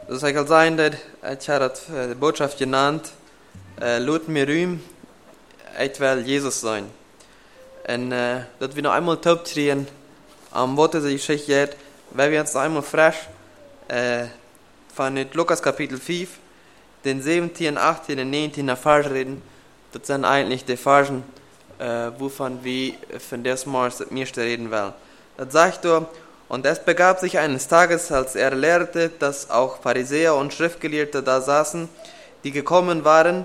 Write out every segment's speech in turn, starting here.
Dus ik al zijn dat ik had het de boodschap genannt, laat mir ruim, ik wil Jezus zijn. En dat we nog einmal optreden, am Worte die Geschichte geht, weil wir uns noch einmal frisch von Lukas Kapitel 5, den 17, 18 und 19 Vers reden. Das sind eigentlich die Versen, wovon wir von des Morgens das meiste reden wollen. Das sagt er, und es begab sich eines Tages, als er lehrte, dass auch Pharisäer und Schriftgelehrte da saßen, die gekommen waren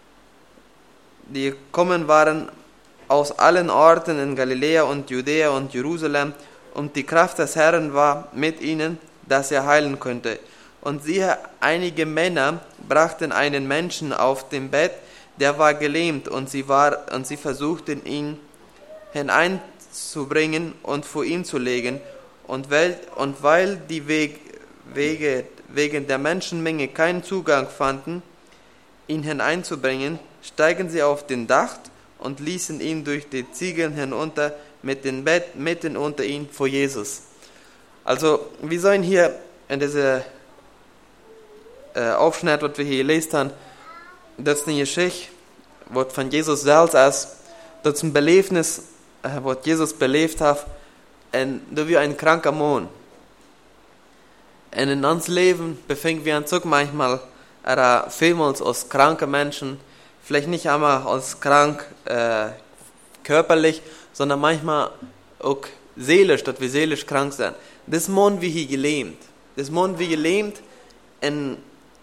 aus allen Orten in Galiläa und Judäa und Jerusalem, und die Kraft des Herrn war mit ihnen, dass er heilen könnte. Und siehe, einige Männer brachten einen Menschen auf dem Bett, der war gelähmt, und sie versuchten ihn hineinzubringen und vor ihn zu legen. Und weil die wegen der Menschenmenge keinen Zugang fanden, ihn hineinzubringen, steigen sie auf den Dach und ließen ihn durch die Ziegeln hinunter mit dem Bett mitten unter ihn vor Jesus. Also, wir sollen hier in dieser Aufschnitt, was wir hier gelesen haben, das ist eine Geschichte, was von Jesus selbst ist, das ist ein Belebnis, was Jesus belebt hat, und da wir ein kranker Mann. Und in uns Leben befinden wir uns auch manchmal, vielmals als kranke Menschen, vielleicht nicht einmal als krank körperlich, sondern manchmal auch seelisch, dass wir seelisch krank sind. Das Mann wie hier gelähmt. Das Mann wie gelähmt, und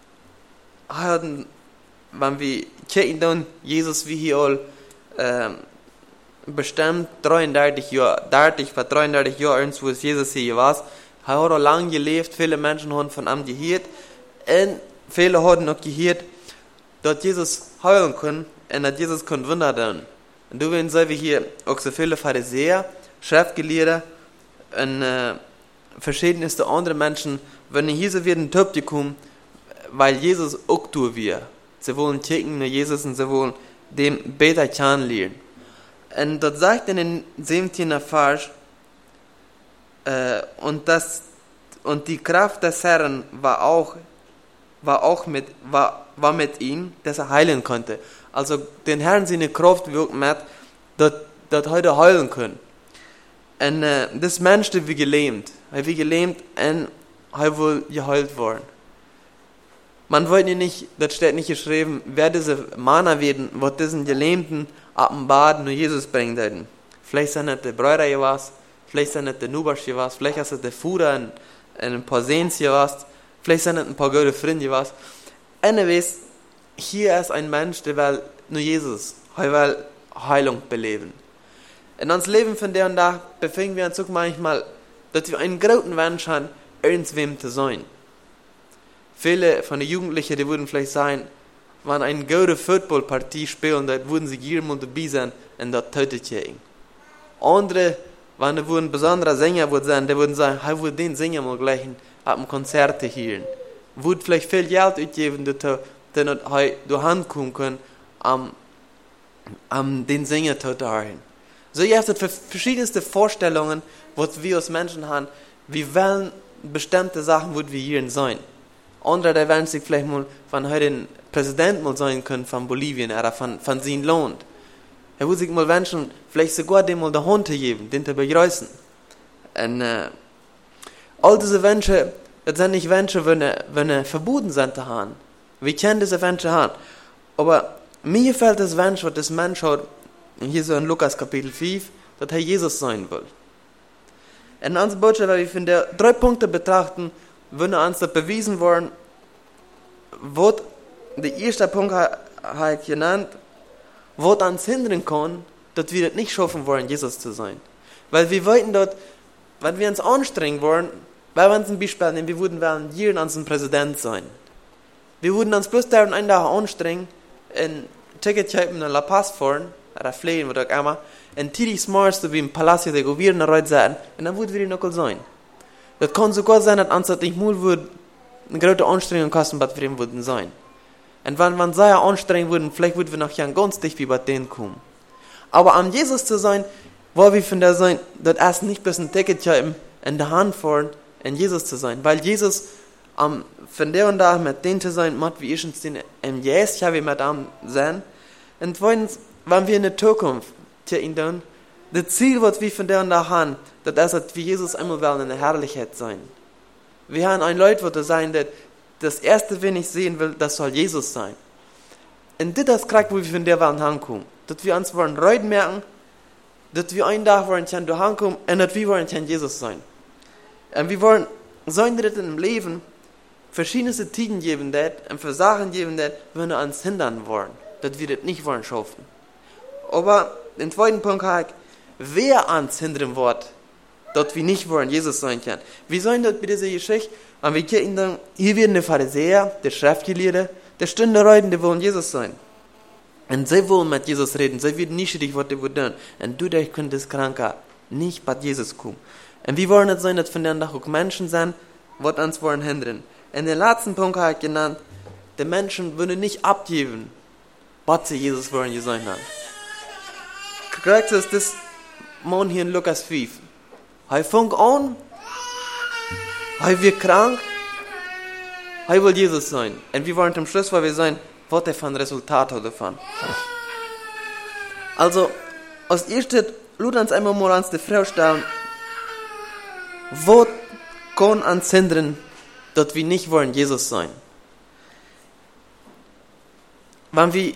wenn wir checken dann, Jesus wie hier all bestimmt 33 Jahre irgendwo ist Jesus hier war. Er hat auch lange gelebt, viele Menschen haben von ihm gehört, und viele haben auch gehört, dass Jesus heilen kann, und dass Jesus kann Wunder tun. Und du sehen wir hier auch so viele Pharisäer, Schriftgelehrte und verschiedenste andere Menschen, wenn hier so wieder ein Typ kommen, weil Jesus auch tun wir. Sie wollen checken nach Jesus und sie wollen dem besser kennenlernen. Und das sagt in den 17. Vers, und die Kraft des Herrn war mit ihm, dass er heilen konnte. Also den Herrn seine Kraft wirkt mit, dass heute heilen können. Und das Mensch, der wie gelähmt und er will geheilt worden. Man wollte nicht, das steht nicht geschrieben, wer diese Männer werden, wo diesen Gelähmten ab dem Bad nur Jesus bringen werden. Vielleicht sind es die Brüder gewesen, vielleicht sind es die Nubers gewesen, vielleicht ist es der Fuhrer in ein paar Sehens gewesen, vielleicht sind es ein paar gute Freunde gewesen. Anyways, hier ist ein Mensch, der will nur Jesus, er will Heilung beleben. In unserem Leben von der und da befinden wir uns auch manchmal, dass wir einen großen Wunsch haben, irgendwem zu sein. Viele von den Jugendlichen, die würden vielleicht sagen, wenn eine gute Footballpartie spielen, dann würden sie gerne mal dabei sein und das tötet ihn. Andere, wenn sie ein besonderer Sänger sein, die würden sagen, ich würde den Sänger mal gleich auf einem Konzert hören. Würde vielleicht viel Geld ausgeben, dass er durch Hand kommen kann, den Sänger zu hören. So, ihr habt verschiedenste Vorstellungen, was wir als Menschen haben. Wir wollen bestimmte Sachen, wo wir hier sein. Andere, die wollen sich vielleicht mal von heute den Präsident mal sein können von Bolivien oder von seinem Land. Er würde sich mal wünschen, vielleicht sogar dem mal den Hund geben, den zu begrüßen. Und all diese Wünsche, das sind nicht Wünsche, wenn verboten sind zu haben. Wir können diese Wünsche haben. Aber mir gefällt das Wunsch, was das Mensch hat, hier so in Lukas Kapitel 5, dass er Jesus sein will. In unserer Botschaft, weil wir von der 3 Punkte betrachten, wenn uns das bewiesen worden, wird der erste Punkt halt genannt, was uns hindern kann, dass wir das nicht schaffen wollen, Jesus zu sein. Weil wir wollten dort, wenn wir uns anstrengen wollen, weil wir uns ein Beispiel nehmen, wir würden wollen hier unseren Präsident sein. Wir würden uns bloß da einen Tag anstrengen, ein Ticket kaufen in La Paz fahren, oder fliegen, oder auch immer, und tidig morgens wie im Palacio de Gobierno rein sein, und dann würden wir noch sein. Das kann sogar sein, dass uns das nicht mal eine große Anstrengung kosten, was wir ihm würden sein. Und wenn wir sehr anstrengen würden, vielleicht würden wir nachher ganz dicht wie bei denen kommen. Aber an Jesus zu sein, wo wir von der sein, das erst nicht bis ein Ticket in der Hand fahren, in Jesus zu sein. Weil Jesus Von der und da mit denen zu sein, mit wie ich uns den im Jes, ja, wie mit am sein. Und zweitens, wenn wir in der Zukunft zu ihnen tun, das Ziel, was wir von der und da haben, das ist, wie Jesus einmal will in der Herrlichkeit sein. Wir haben ein Leute, die sein, das erste, wenn ich sehen will, das soll Jesus sein. Und das ist gerade, wo wir von der Welt hinkommen. Dass wir uns wollen Reut merken, dass wir einen Tag wollen da hinkommen und dass wir wollen Jesus sein. Und wir wollen sein, dass im Leben verschiedene Tiden geben, und für Sachen geben, wenn wir uns hindern wollen, dass wir das nicht wollen schaffen. Aber den zweiten Punkt habe ich, wer uns hindern wird, dass wir nicht wollen Jesus sein können. Wir sollen das bei dieser Geschichte, und wir können dann, hier werden die Pharisäer, die Schriftgelehrten, die Stunde Leute, die wollen Jesus sein. Und sie wollen mit Jesus reden, sie werden nicht richtig, was sie wollen. Und dadurch können das Kranke nicht bei Jesus kommen. Und wir wollen nicht sein, dass von denen auch Menschen sind, die uns wollen hindern. Und den letzten Punkt habe ich genannt, die Menschen wollen nicht abgeben, was sie Jesus wollen sein haben. Korrekt ist das Mann hier in Lukas 5. Er fängt an, er wird krank, er will Jesus sein. Und wir wollen zum Schluss, weil wir sein, was er von Resultat hat davon. Also, als erstes, lasst uns einmal mal uns die Frage stellen, was kann uns hindern, dass wir nicht wollen Jesus sein? Wenn wir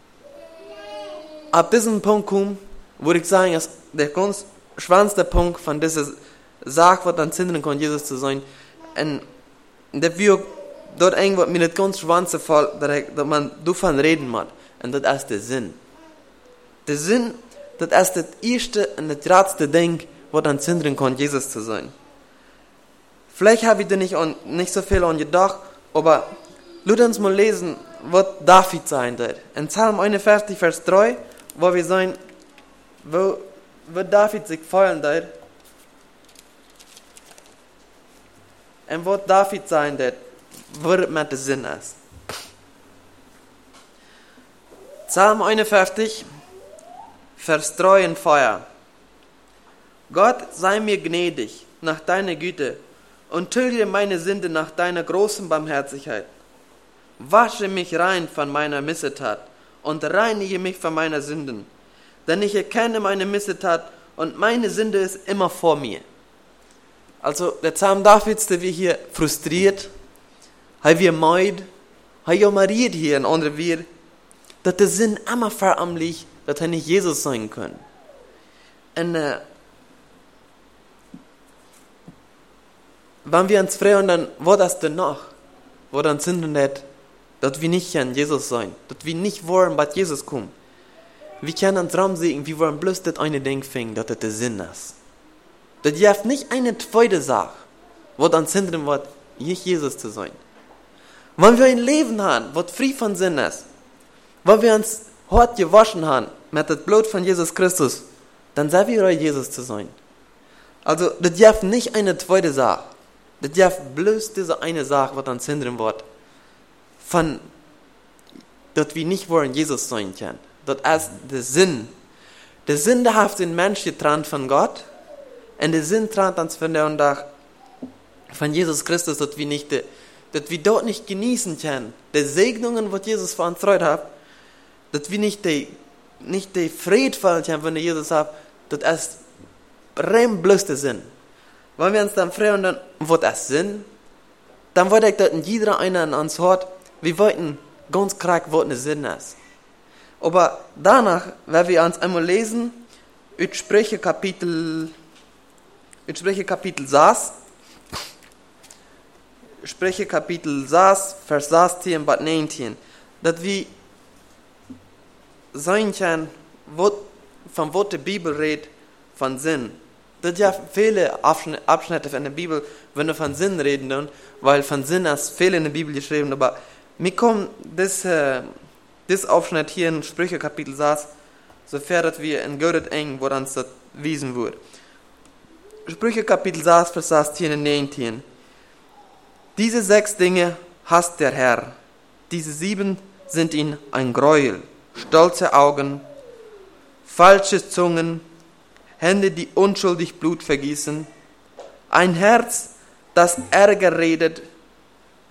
ab diesem Punkt kommen, würde ich sagen, ist der ganz schwanzte Punkt von dieser Sache, was uns hindern kann, Jesus zu sein. Und der wir dort irgendwas mir nicht ganz schwanze Fall, dass man davon reden muss. Und das ist der Sinn. Der Sinn, das ist das erste und das letzte Ding, was uns hindern kann, Jesus zu sein. Vielleicht habe ich da nicht so viel an gedacht, aber lasst uns mal lesen, was David sein wird. In Psalm 41, Vers 3, wo wir sein, wo David sich feiern wird. Und was David sein wird, was mit dem Sinn ist. Psalm 41, Vers 3 und 4. Gott, sei mir gnädig nach deiner Güte und tilge meine Sünde nach deiner großen Barmherzigkeit. Wasche mich rein von meiner Missetat und reinige mich von meiner Sünden. Denn ich erkenne meine Missetat und meine Sünde ist immer vor mir. Also der Psalm Davids, der wir hier frustriert, er wir meid, er jammeriert hier in andere wir, dass der Sinn immer vor ihm liegt, dass er nicht Jesus sein kann. Und wenn wir uns fragen, dann, was das denn noch? Wo dann sind wir nicht, dass wir nicht an Jesus sein, dass wir nicht wollen, dass Jesus kommt. Wir können uns Raum sehen, wir wollen bloß das eine Ding finden, dass das der Sinn ist. Das ist nicht eine zweite Sache, was uns hindern wird, nicht Jesus zu sein. Wenn wir ein Leben haben, was frei von Sinn ist, wenn wir uns hart gewaschen haben mit dem Blut von Jesus Christus, dann sind wir Jesus zu sein. Also, das ist nicht eine zweite Sache. Das ist bloß diese eine Sache, was uns hindern wird, von, dass wir nicht wollen Jesus sein können. Das ist der Sinn. Der Sinn, der hat den Mensch getrennt von Gott, und der Sinn trennt uns von der und da von Jesus Christus, dass wir dort nicht genießen können. Die Segnungen, die Jesus für uns freut hat, dass wir nicht die Friede fallen können, wenn Jesus hat, das ist rein bloß der Sinn. Wenn wir uns dann fragen, dann, was ist Sinn? Dann wollte ich, dass jeder einer an uns hört, wir wollten ganz krank, was der Sinn ist. Aber danach, wenn wir uns einmal lesen, aus Sprüche Kapitel 6, Sprüche Kapitel 6, Vers 16 bis 19, dass wir sein können, von was die Bibel redet, von Sinn. Das sind ja viele Abschnitte in der Bibel, wenn wir von Sinn reden, weil von Sinn ist viel in der Bibel geschrieben, aber mir kommt das Abschnitt hier in Sprüche Kapitel 6, sofern dass wir in Gott eng, wo uns das wiesen wird. Sprüche Kapitel 6, Vers 16 und 19. Diese 6 Dinge hasst der Herr. Diese 7 sind ihm ein Gräuel. Stolze Augen, falsche Zungen, Hände, die unschuldig Blut vergießen, ein Herz, das Ärger redet,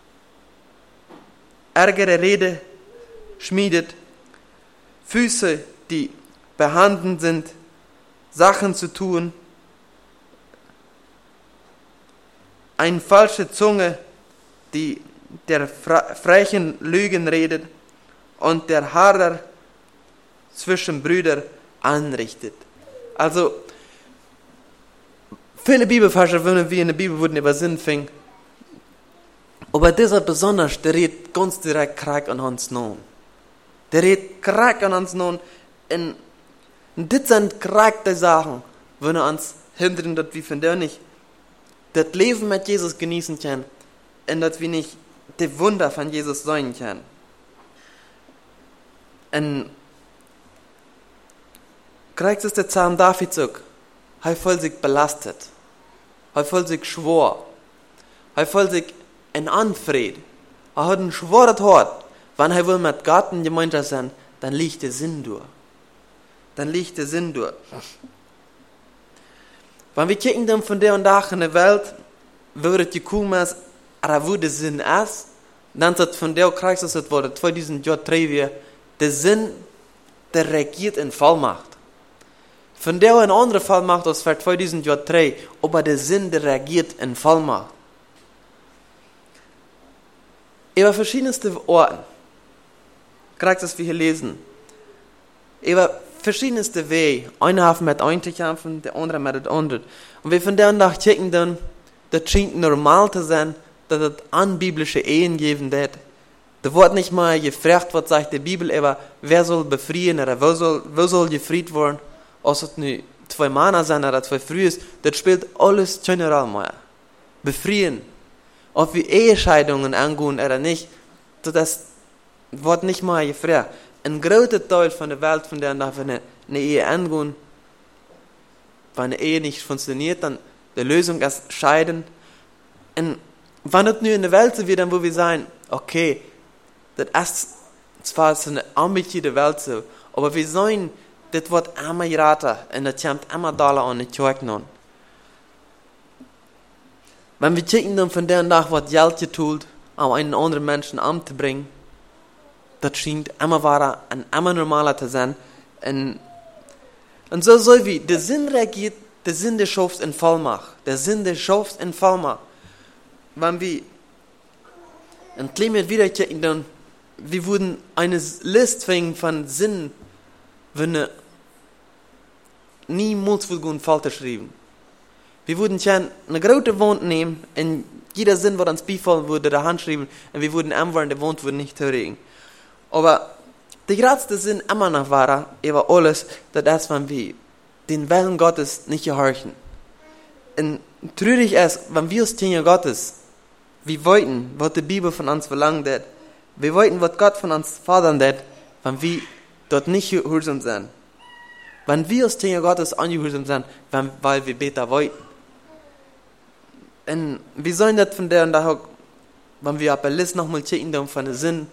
ärgere Rede schmiedet, Füße, die behandelt sind, Sachen zu tun, eine falsche Zunge, die der frechen Lügen redet und der Hader zwischen Brüdern anrichtet. Also, viele Bibelverse, wenn wir in der Bibel wurden über Sinn fing, aber dieser besonders, der redet ganz direkt Krieg an uns nun. Der redet Krieg an uns nun. Und das sind Krieg die Sachen, wenn wir uns hindern, dass wir von der nicht das Leben mit Jesus genießen können und dass wir nicht die Wunder von Jesus sein können. Und Krieg ist der Psalm Davids auch. Er fühlt sich belastet. Er fühlt sich schwor. Er fühlt sich in Anfried. Er hat ein schwores Hort. Wenn er will mit Gott in Gemeinschaft sein, dann liegt der Sinn durch. Dann liegt der Sinn durch. Wenn wir kicken dann von der und da in der Welt, würde die Kumas, aber wo der Sinn ist, dann ist von der Kreis, das wurde 2000 Jahre drei, der Sinn, der regiert in Vollmacht. Von der eine andere Vollmacht als für 2000 Jahre drei, aber der Sinn, der regiert in Vollmacht. Über verschiedenste Orten, gerade das wir hier lesen, über verschiedenste Wege, einer hat mit einem zu kämpfen, der andere mit dem anderen. Und wir von der Tag checken dann, das scheint normal zu sein, dass es anbiblische Ehen geben wird. Da wird nicht mal gefragt, was sagt die Bibel, aber wer soll befreien oder wer soll gefried werden, ob es nur 2 Männer sind oder 2 Frühe, das spielt alles generell mehr. Befreien. Ob wir Ehescheidungen angehen oder nicht, das wird nicht mal gefragt. Ein großer Teil von der Welt, von der wir eine Ehe angehen, wenn eine Ehe nicht funktioniert, dann die Lösung ist scheiden. Und wenn es nur in der Welt so wird, dann wo wir sagen, okay, das ist zwar so eine ambitionierte Welt so, aber wir sagen, das wird immer geraten und das kommt immer Dollar an die Kirche nun. Wenn wir checken dann von der Tag, was Geld getut, um einen anderen Menschen anzubringen, das scheint immer wahrer und immer normaler zu sein. Und so wie der Sinn reagiert, der Sinn der Schafs in Vollmacht. Der Sinn der Schafs in Vollmacht. Wenn wir ein Klima wieder checken, dann wir würden eine Liste finden von Sinnen, wenn niemals wird falsch geschrieben. Wir würden schon eine große Wand nehmen und jeder Sinn, was uns beifallen würde, da handschreiben und wir würden anwenden, der Wand würde nicht zurückgehen. Aber der größte Sinn immer noch war, über alles, dass wenn wir den Willen Gottes nicht gehorchen. Und traurig ist, wenn wir als Kinder Gottes, wir wollten, was die Bibel von uns verlangt hat, wir wollten, was Gott von uns fordern hat, wenn wir dort nicht gehorsam sind. Wenn wir als Kinder Gottes angehorsam sind, weil wir besser wollten. Und wir sollen das von der und da, wenn wir auf der Liste nochmal checken, dann von den Sinn,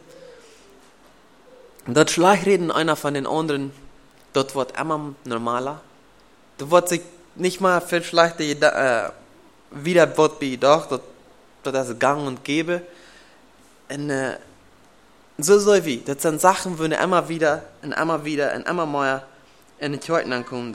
dort Schlachreden einer von den anderen, dort wird immer normaler. Da wird sich nicht mal viel schlechter wieder wird bei jedoch, dort ist gang und gäbe. Und so wie, das sind Sachen, die immer wieder und immer wieder und immer mehr in den Kirchen ankommen.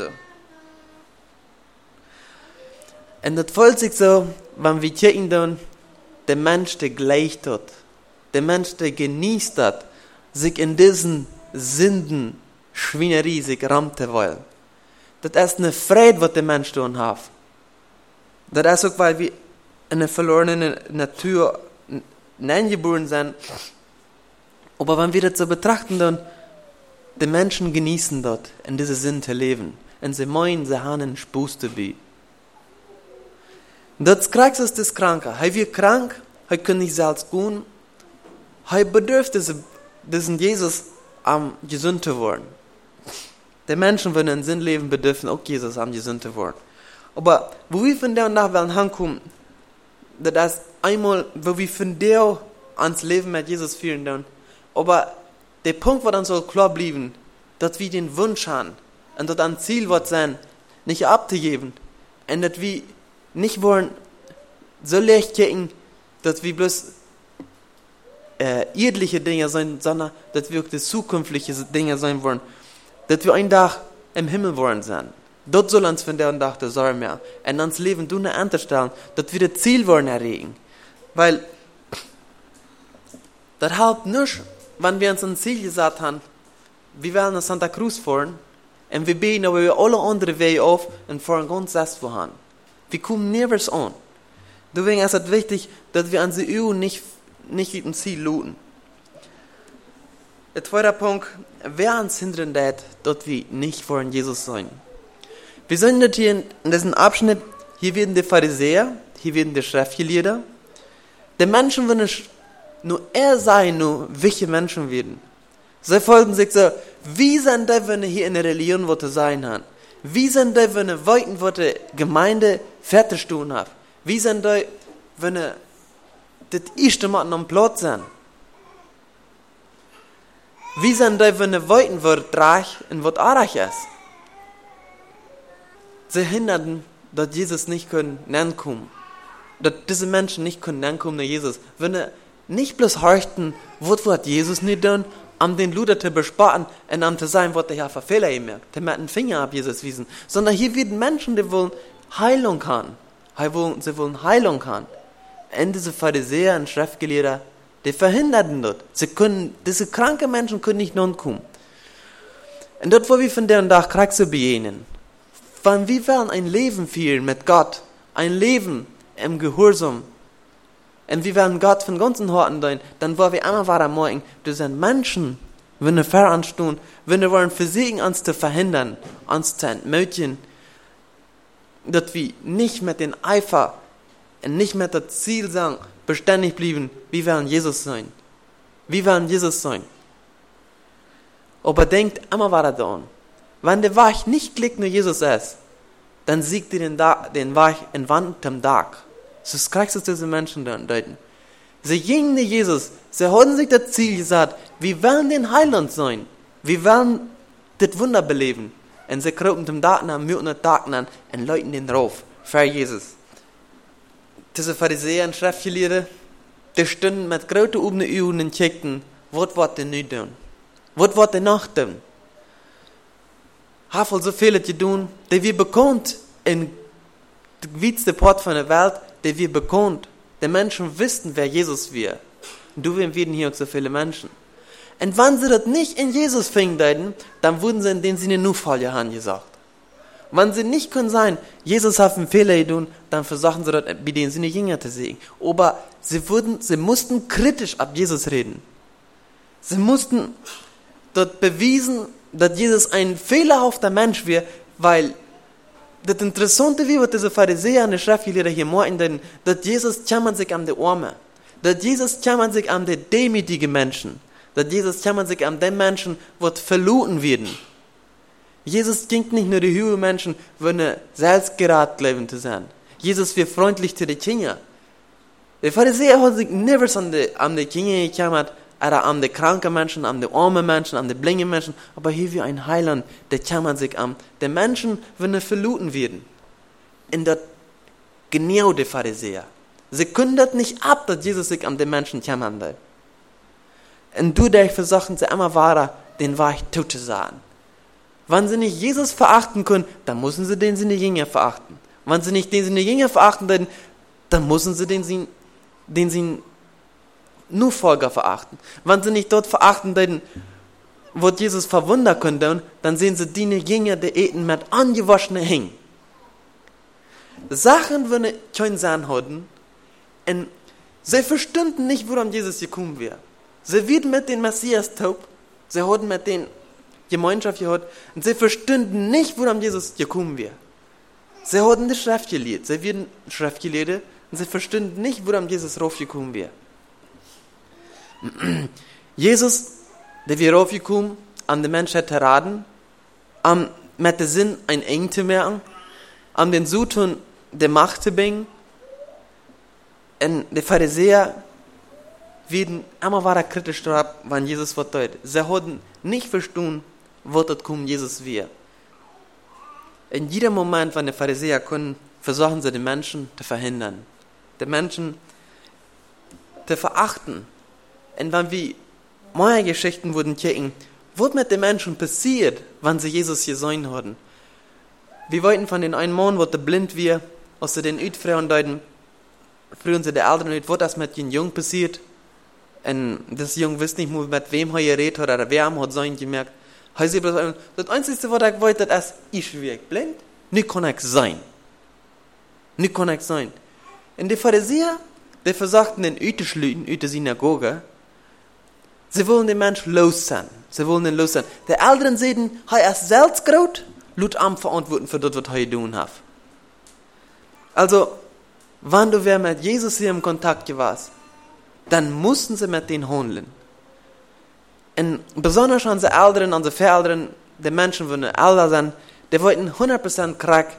Und das fühlt sich so, wenn wir checken dann, der Mensch, der gleicht hat, der Mensch, der genießt hat, sich in diesen Sünden, Schweinerie, sich rammen wollen. Das ist eine Freude, was der Mensch tun hat. Das ist auch, weil wir in einer verlorenen Natur hineingeboren sind. Aber wenn wir das so betrachten, dann die Menschen genießen dort, in diese Sinn zu leben. Und sie meinen, sie haben einen Spaß dabei. Das Krankste ist das Kranke. Er wird krank, er kann nicht selbst gehen, er bedürft diesen Jesus, gesund zu werden. Die Menschen, wenn einen Sinn leben, bedürfen auch Jesus, gesund zu werden. Aber wo wir von der und nach wollen hinkommen, das ist einmal, wo wir von der ans Leben mit Jesus führen dann. Aber der Punkt, wo dann soll klar bleiben, dass wir den Wunsch haben und dass ein Ziel wird sein, nicht abzugeben und dass wir nicht wollen so leicht kicken, dass wir bloß irdliche Dinge sein, sondern dass wir auch die zukünftige Dinge sein wollen. Dass wir einen Tag im Himmel wollen sein. Dort soll uns von der Tag der Sorge mehr. Und uns Leben tun eine stellen, dass wir das Ziel wollen erreichen. Weil das halt nicht, wenn wir uns ein Ziel gesagt haben, wir wollen nach Santa Cruz fahren, und wir beten aber wir alle andere Wege auf und fahren ganz selbst voran. Wir kommen nirgends an. Deswegen ist es wichtig, dass wir unsere Übung nicht mit dem Ziel looten. Der zweite Punkt, wer uns hindern wird, dass wir nicht vor Jesus sein. Wir sind jetzt hier in diesem Abschnitt, hier werden die Pharisäer, hier werden die Schriftgelehrten. Die Menschen wollen nicht nur sein, nur welche Menschen werden. Sie folgen sich so, wie sind die, wenn hier in der Religion was sein haben? Wie sind die, wenn die weiten, was die Gemeinde fertig tun hat? Wie sind die, wenn die das erste Mal am Platz sind? Wie sind die, wenn die weiten, was reich und was arg ist? Sie hinderten, dass Jesus nicht nennen können. Dass diese Menschen nicht nennen können nach Jesus. Wenn sie nicht bloß horchten, was wird Jesus nicht tun, um den Luder zu besparen und um zu sagen, was der Herr für Fehler gemerkt, die mit dem Finger ab Jesus wiesen. Sondern hier werden Menschen, die wollen Heilung haben. Sie wollen Heilung haben. Und diese Pharisäer und Schriftgelehrten, die verhinderten das. Diese kranken Menschen können nicht kommen. Und dort, wo wir von deren Tag Krieg zu begegnen, wenn wir wollen ein Leben führen mit Gott, ein Leben im Gehorsam, und wir werden Gott von ganzen Herzen dienen, dann wollen wir immer weiter morgen, das sind Menschen, wenn wir veranstehen, wenn wir wollen versuchen, uns zu verhindern, uns zu entmutigen, dass wir nicht mit dem Eifer und nicht mit dem Ziel sagen, beständig bleiben, wir werden Jesus sein. Wir werden Jesus sein. Aber denkt immer weiter daran, wenn der Weg nicht klickt nur Jesus ist, dann siegt ihr den Weg in Wand am Tag. So kriegst du diese Menschen deuten. Sie gingen zu Jesus, sie haben sich das Ziel gesagt, wir wollen den Heiland sein. Wir wollen das Wunder beleben. Und sie kropen dem Daten an, muten den Daten an und läuten den drauf. Für Jesus. Diese Pharisäer und Schriftgelehrten, die stünden mit großen Augen und checkten, was wird denn nicht tun? Was wird denn noch tun? Haben so viele zu tun, die wir bekannt in der weitsten Part von der Welt, die wir bekannt. Die Menschen wissen, wer Jesus wir. Und du werden hier auch so viele Menschen. Und wenn sie das nicht in Jesus finden, dann würden sie in den Sinne nur falsch haben gesagt. Wenn sie nicht können sein, Jesus hat einen Fehler getan, dann versuchen sie das bei den Sinne Jünger zu sehen. Aber sie mussten kritisch ab Jesus reden. Sie mussten dort beweisen, dass Jesus ein fehlerhafter Mensch wäre, weil das Interessante wie, was diese Pharisäer und die Schriftgelehrten hier meinen, dass Jesus kümmert sich um die Armen, dass Jesus kümmert sich um die demütigen Menschen, dass Jesus kümmert sich um die Menschen, die verloren werden. Jesus ging nicht nur die höheren Menschen, wenn selbstgerät leben zu sein. Jesus wird freundlich zu den Kindern. Die Pharisäer haben sich niemals um die Kinder gekümmert, oder an die kranken Menschen, an die armen Menschen, an die blinden Menschen. Aber hier wie ein Heiland, der kümmert sich an die Menschen, wenn sie verloren werden. Und das genau die Pharisäer. Sie können das nicht ab, dass Jesus sich an die Menschen kümmern will. Und dadurch versuchen sie immer weiter, den Weg tot zu sagen. Wenn sie nicht Jesus verachten können, dann müssen sie den seine Jünger verachten. Wenn sie nicht den seine Jünger verachten, dann müssen sie den nur Folger verachten. Wenn sie nicht dort verachten, dann wird Jesus verwundern können, dann sehen sie die Jünger, die eten mit angewaschenen Hängen. Sachen, wenn sie keinen Sinn hatten, und sie verstanden nicht, woran Jesus gekommen wäre. Sie werden mit dem Messias taub, sie hatten mit den Gemeinschaft gehabt, und sie verstanden nicht, woran Jesus gekommen wäre. Sie hatten die Schrift gelehrt, sie werden Schriftgelehrte, und sie verstanden nicht, woran Jesus raufgekommen wäre. Jesus, der wir raufgekommen, an die Menschheit zu raten, mit dem Sinn, ein Eng zu merken, den Suchen der Macht zu bringen, und die Pharisäer werden immer weiter kritisch drauf, wenn Jesus was tut. Sie haben nicht verstanden, was das kommen Jesus wäre. In jedem Moment, wenn die Pharisäer können, versuchen sie, die Menschen zu verhindern, die Menschen zu verachten. Und wenn wir meine Geschichten wurden kicken, was mit den Menschen passiert, wenn sie Jesus gesehen haben. Wir wollten von den einen Mann, der blind war, aus den Üdfrauen deuten, früher sie der Eltern nicht, was das mit den Jungen passiert. Und das Jung wusste nicht, mit wem er geredet hat, oder wer hat sein gemerkt. Das Einzige, was ich wollte, ist, ich bin blind, nicht kann ich sein. Nicht kann ich sein. Und die Pharisäer, die versagten den Üteschlüten, in der Synagoge, sie wollen den Menschen los sein. Sie wollen ihn los sein. Die Eltern sehen, er ist selbst groß, laut am verantworten für das, was er tun hat. Also, wenn du wer mit Jesus hier im Kontakt warst, dann mussten sie mit denen handeln. Und besonders unsere Eltern, unsere Väter, die Menschen, die älter sind, die wollten 100% kriegen,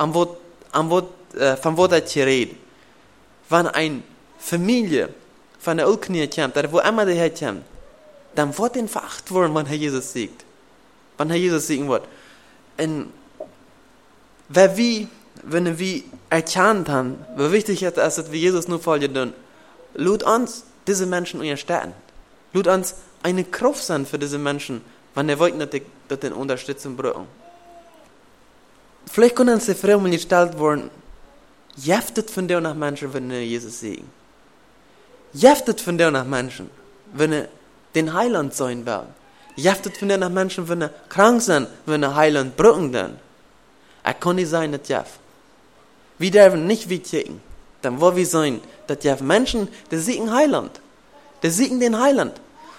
von was er hier redet. Wenn eine Familie von der Ulknie kommt, oder wo immer der herkommt, dann wird ihn veracht worden, wenn er Jesus siegt. Wenn er Jesus siegen wird. Und wenn wir erkannt haben, wie wichtig es ist, dass wir Jesus nur folgen tun, lud uns diese Menschen unterstützen. Lud uns eine Kraft sein für diese Menschen, wenn wir wollten, dass die Unterstützung brauchen. Vielleicht können uns die Frage mal gestellt worden, jeftet von dir nach Menschen, wenn wir Jesus sehen. Jeftet von dir nach Menschen, wenn wir den Heiland sein will. Jeftet von dir nach Menschen, wenn wir krank sind, wenn wir Heiland brauchen dann. Kann nicht sein, dass jeff. Wir dürfen nicht wie kicken. Dann wo wir sein, dass jeff Menschen, die siegen Heiland. Die siegen den Heiland.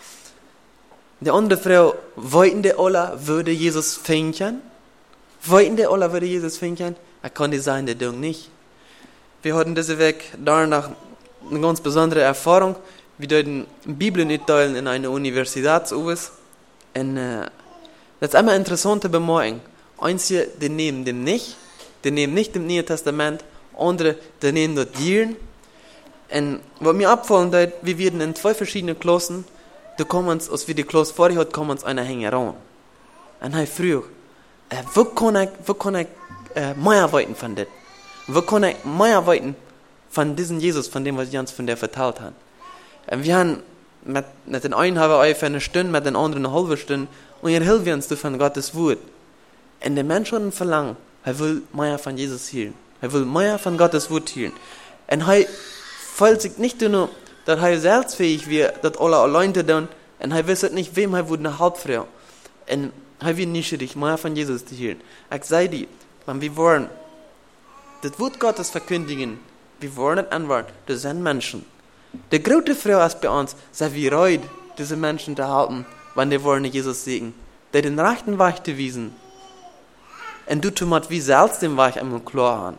Die andere Frau, wollten die alle, würde Jesus finden? Wollten die alle, würde Jesus finden? Kann nicht sein, der Ding nicht. Wir hatten diese Weg danach eine ganz besondere Erfahrung. Wir dürfen Bibel nicht teilen in einer Universität. Und das ist immer interessante Bemerkung. Einige, die nehmen dem nicht. Die nehmen nicht im Neuen Testament. Andere, die nehmen dort Dieren. Und was mir abfallen wird, wir werden in 2 verschiedene Klassen, da kommen uns, als wir die Klasse vorher hatten, kommen uns einer hängen ran. Und er fragt, wo kann ich mehr arbeiten von das? Wo kann ich mehr arbeiten von diesem Jesus, von dem, was Jans von der verteilt hat? Und wir haben mit den einen haben wir für eine Stunde, mit den anderen eine halbe Stunde, und hier helfen wir uns von Gottes Wort. Und der Mensch hat ein Verlangen, er will mehr von Jesus hören. Er will mehr von Gottes Wort hören. Und er fühlt sich nicht nur, dass er selbstfähig wird, das alle allein zu tun, und er weiß nicht, wem er wird eine Halbfrau. Und er wird nicht mehr von Jesus zu hören. Ich sage dir, wenn wir wollen, das Wort Gottes verkündigen, wir wollen nicht antworten, das sind Menschen. Die große Frau ist bei uns, sei wie reut, diese Menschen zu halten, wenn die wollen Jesus sehen, die den rechten Weg zu wiesen. Und du tust wie selbst den Weg einmal klar haben.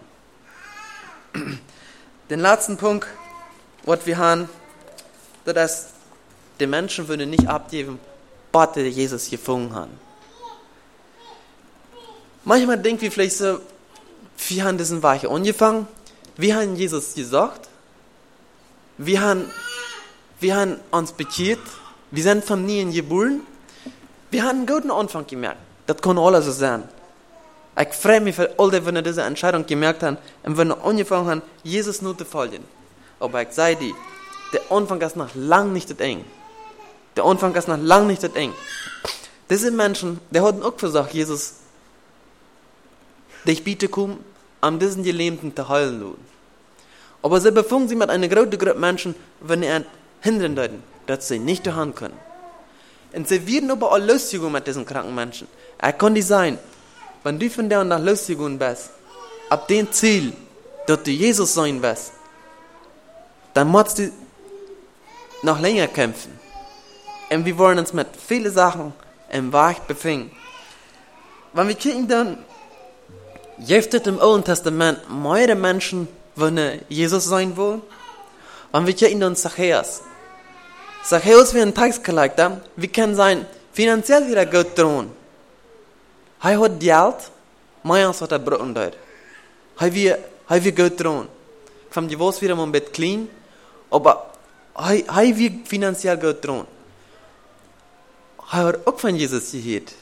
Den letzten Punkt, was wir haben, das ist, die Menschen würden nicht abgeben, was die Jesus gefunden haben. Manchmal denken wir vielleicht so, wir haben diesen Weg angefangen, wir haben Jesus gesagt, wir haben uns bekehrt, wir sind von Nien geboren, wir haben einen guten Anfang gemerkt. Das kann alles so sein. Ich freue mich für alle, wenn diese Entscheidung gemerkt haben und wenn wir angefangen haben, Jesus nur zu folgen. Aber ich sage dir, der Anfang ist noch lang nicht das eng. Der Anfang ist noch lang nicht das eng. Diese Menschen, die hatten auch gesagt, Jesus, ich bitte komm, an diesen Gelähmten zu heilen. Aber sie befunden sich mit einer großen Gruppe Menschen, wenn sie hindern würden, dass sie nicht die Hand können. Und sie werden aber auch lustig mit diesen kranken Menschen. Kann nicht sein, wenn du von der nach lustig bist, ab dem Ziel, dass du Jesus sein wirst, dann musst du noch länger kämpfen. Und wir wollen uns mit vielen Sachen im Weg befinden. Wenn wir gucken, dann gibt es im Alten Testament mehr Menschen, wenn Jesus sein wollen. Wenn wir gucken, dann Zachäus. Zachäus wie ein Taxcollector, wir können sein finanziell wieder gut drohen. Er hat Geld, mehr als was er brauchen dort. Er wird gut drohen. Vom Divorce wieder mal ein bisschen clean, aber er wird finanziell gut drohen. Er hat auch von Jesus gehört.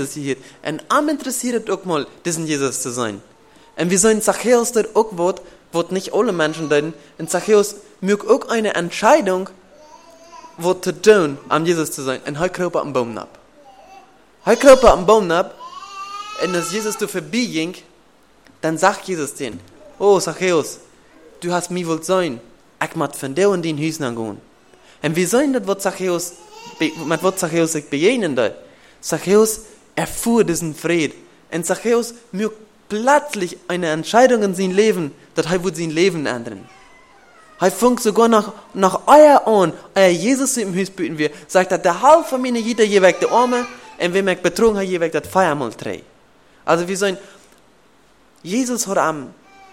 Und am interessiert auch mal, diesen Jesus zu sein. Und wir sollen Zachäus dort auch was wird nicht alle Menschen deuten. Und Zachäus mögt auch eine Entscheidung, was zu tun, um Jesus zu sein. Und er kroop am Baum ab. Er kroop am Baum ab, und als Jesus da vorbeiging, dann sagt Jesus den, oh Zachäus, du hast mich wohl sein, ich muss von dir und den Hüsen angehen. Und wie sollen das, was Zachäus sich begegnen da? Zachäus erfuhr diesen Frieden. Und Zachäus mögt plötzlich eine Entscheidung in sein Leben, dass er sein Leben ändern. Er fängt sogar nach euer an, euer Jesus im Haus bieten wir, sagt er, der halb von mir jeder je weg die Arme, und wenn mich betrogen hat, je weg das Feiermal drei. Also wir sollen, Jesus hat am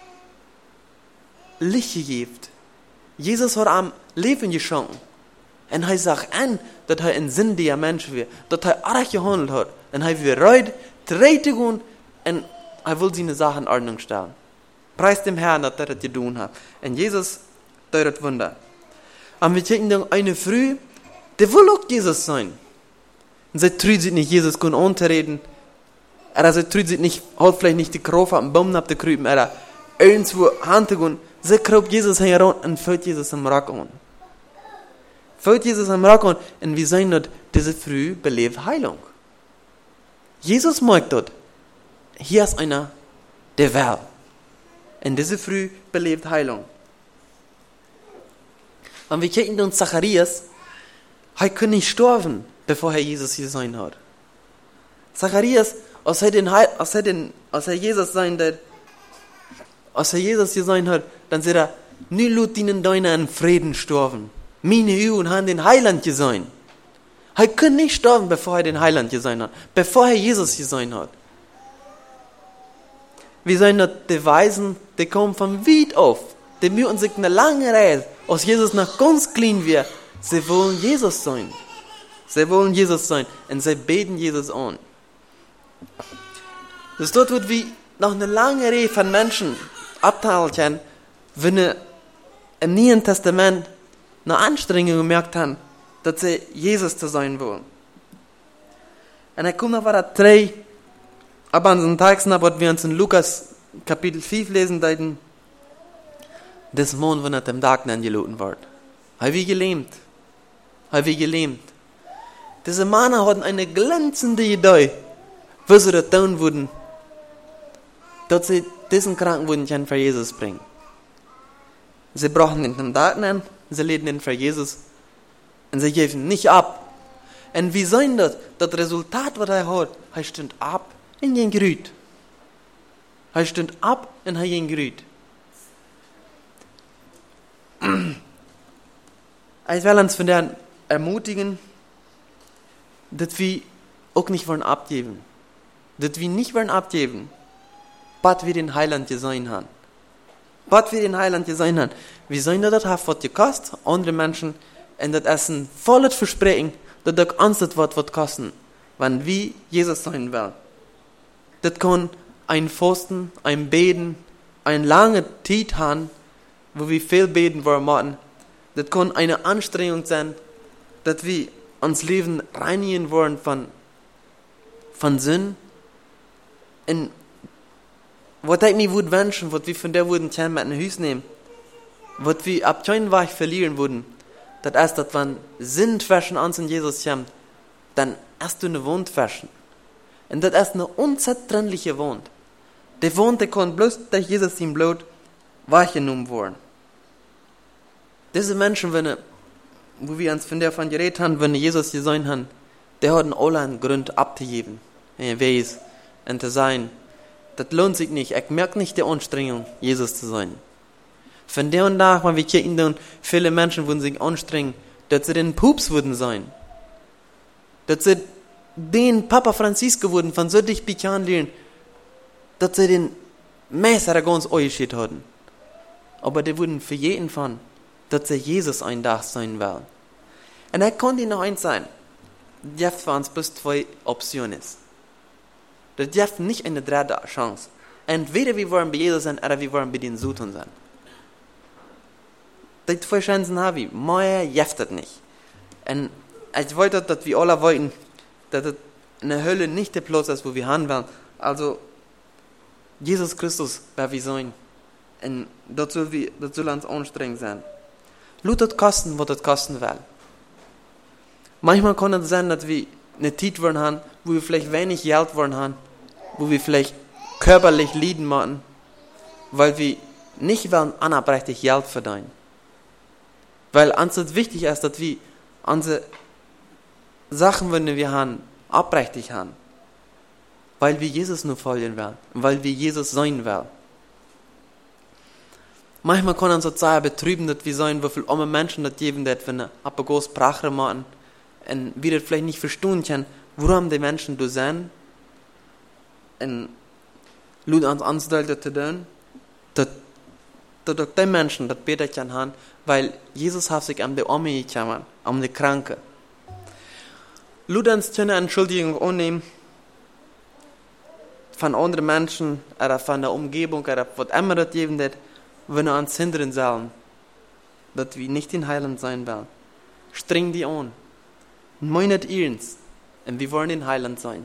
Licht gegeben. Jesus hat am Leben geschenkt. Und er sagt an, dass er ein sündiger Mensch wird, dass er arg gehandelt hat. Und er wird bereit, treten gehen, und er will seine Sachen in Ordnung stellen. Preis dem Herrn, dass er das getan hat. Und Jesus tut das Wunder. Und wir denken dann, eine Früh, der will auch Jesus sein. Und sie traut sich nicht, Jesus gut anzureden. Oder sie traut sich nicht, halt vielleicht nicht die Kraft am Baum abzukriechen, oder irgendwo hinzugehen. Sie kroop Jesus heran und fällt Jesus am Rock an. Fällt Jesus am Rock an, und wir sehen dort, diese Früh belebt Heilung. Jesus merkt dort, hier ist einer, der will. Und diese Früh belebt Heilung. Und wir kennen uns Zacharias, er kann nicht sterben, bevor er Jesus gesehen hat. Zacharias, als er Jesus sein wird, als er Jesus gesehen hat, dann sagt er, nie lut ihnen deine in Frieden sterben. Meine Juden haben den Heiland gesehen. Er kann nicht sterben, bevor er den Heiland gesehen hat, bevor er Jesus gesehen hat. Wir sehen dort die Weisen, die kommen von weit auf, die müssen sich eine lange Reise, als Jesus noch ganz klein wird, sie wollen Jesus sein. Sie wollen Jesus sein, und sie beten Jesus an. Das dort wird wie noch eine lange Reihe von Menschen abteilen, wenn im Neuen Testament eine Anstrengung gemerkt haben, dass sie Jesus zu sein wollen. Und er kommt noch weiter 3, aber an den Tag, was wir uns in Lukas Kapitel 5 lesen, deuten, des Mond, wenn er dem Tag angeloten wird. Er wie gelähmt. Er wie gelähmt. Diese Männer hatten eine glänzende Idee, wie sie das tun würden, dass sie diesen Kranken würden für Jesus bringen. Sie brauchen den Daten an, sie leden ihn für Jesus und sie geben nicht ab. Und wie soll das? Das Resultat, was er hat, er stimmt ab in den Grüt. Er stimmt ab in den Grüt. Ich will uns von der ermutigen, dass wir auch nicht wollen abgeben. Dass wir nicht wollen abgeben, was wir den Heiland gesehen haben. Was wir den Heiland gesehen haben. Wir sollen das haben, was gekostet, andere Menschen, und das ist ein volles Versprechen, dass das Angst wird kosten, wenn wir Jesus sein wollen. Das kann ein Fasten, ein Beten, eine lange Zeit haben, wo wir viel beten wollen machen. Das kann eine Anstrengung sein, dass wir uns Leben reinigen wollen von Sinn. Und was ich mir wünschen, was wir von der würden gerne mit nach Hause nehmen, was wir ab keinen Weg verlieren würden, das ist, dass wenn Sinnwaschen ans in Jesus kommt, dann hast du eine Wund waschen. Und das ist eine unzertrennliche Wund. Die Wund, die kann bloß durch Jesus im Blut wahrgenommen werden. Diese Menschen, wo wir uns von davon geredet haben, wenn Jesus gesehen haben, die hatten alle einen Grund abzugeben, und zu sein. Das lohnt sich nicht. Ich merke nicht die Anstrengung, Jesus zu sein. Von der und nach, wenn wir kicken, dann viele Menschen würden sich anstrengen, dass sie den Pups würden sein. Dass sie den Papa Francisco würden von so dich bekannt lernen, dass sie den Messer ganz eingeschickt hatten. Aber die würden für jeden von, dass sie Jesus ein Tag sein wollen. Und da kann die noch eins sein. Das für uns bloß 2 Optionen. Das darf nicht eine dritte Chance. Entweder wir wollen bei Jesus sein, oder wir wollen bei den Süden sein. Die 2 Chancen habe ich. Mehr darf das nicht. Und ich wollte, dass wir alle wollten, dass es eine Hölle nicht der Platz ist, wo wir hin wollen. Also, Jesus Christus, wer wir sein. Und das soll uns anstrengend sein. Lass das kosten, was das kosten will. Manchmal kann es sein, dass wir eine Zeit haben, wo wir vielleicht wenig Geld haben, wo wir vielleicht körperlich leiden müssen, weil wir nicht wollen unabbrächtig Geld verdienen. Weil uns es wichtig ist, dass wir unsere Sachen, die wir haben, abbrächtig haben. Weil wir Jesus nur folgen wollen. Weil wir Jesus sein wollen. Manchmal kann uns das sehr betrüben, dass wir sein, wie viele arme Menschen das geben, dass wir eine große Sprache machen und wir das vielleicht nicht verstehen können, warum die Menschen da sind. Und laut uns anstellen zu tun, dass auch die Menschen das besser können, weil Jesus hat sich um die Arme gekümmert, um die Kranken. Laut uns eine Entschuldigung annehmen von anderen Menschen oder von der Umgebung oder was immer das geben wird, wenn wir uns hindern sollen, dass wir nicht in Heiland sein wollen. Streng die an. Meinet ernst. Und wir wollen in Heiland sein.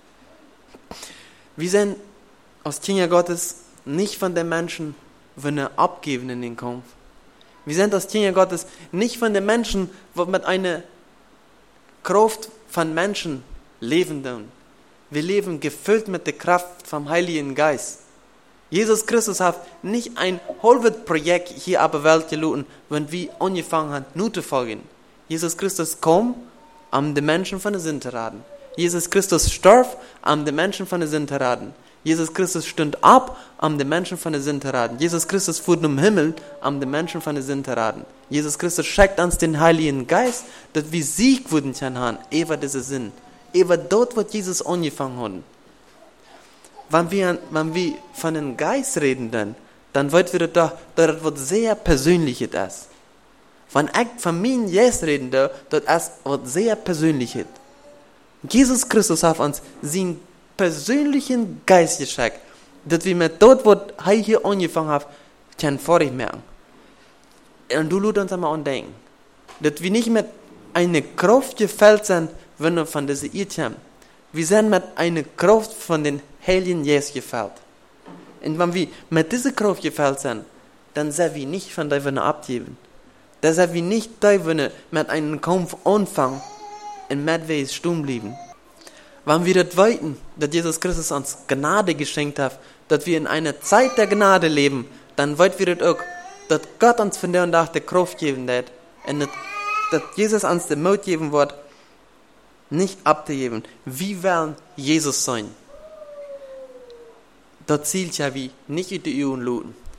Wir sind als Kinder Gottes nicht von den Menschen, wenn wir abgeben in den Kampf. Wir sind als Kinder Gottes nicht von den Menschen, die mit einer Kraft von Menschen leben tun. Wir leben gefüllt mit der Kraft vom Heiligen Geist. Jesus Christus hat nicht ein halbes Projekt hier auf der Welt gelassen, wenn wir angefangen haben, nur zu folgen. Jesus Christus kam, um die Menschen von der Sünde zu retten. Jesus Christus starb, um die Menschen von der Sünde zu retten. Jesus Christus stund ab, um die Menschen von der Sünde zu retten. Jesus Christus fuhr im Himmel, um die Menschen von der Sünde zu retten. Jesus Christus schenkt uns den Heiligen Geist, dass wir Sieg würden haben, über diese Sinn. Über dort, was Jesus angefangen hat. Wenn wir von dem Geist reden, dann wird wir doch, dass das sehr Persönliches ist. Wenn ich von meinem Geist reden, das ist was sehr Persönliches. Jesus Christus hat uns seinen persönlichen Geist geschenkt, dass wir mit dort, was er hier angefangen hat, können vormerken. Und du lässt uns einmal andenken, dass wir nicht mit einer Kraft gefällt sind, wenn wir von dieser Erde kommen. Wir sind mit einer Kraft von den Heiligen Geist gefällt. Und wenn wir mit dieser Kraft gefällt sind, dann sind wir nicht von der Wunde abgeben. Dann sind wir nicht da, wenn wir mit einem Kampf anfangen und mit wir stumm bleiben. Wenn wir das weiten, dass Jesus Christus uns Gnade geschenkt hat, dass wir in einer Zeit der Gnade leben, dann weiten wir das auch, dass Gott uns von der und der Kraft geben wird und dass Jesus uns den Mut geben wird, nicht abzugeben. Wir wollen Jesus sein. Das zielt ja wie nicht in die Übung looten.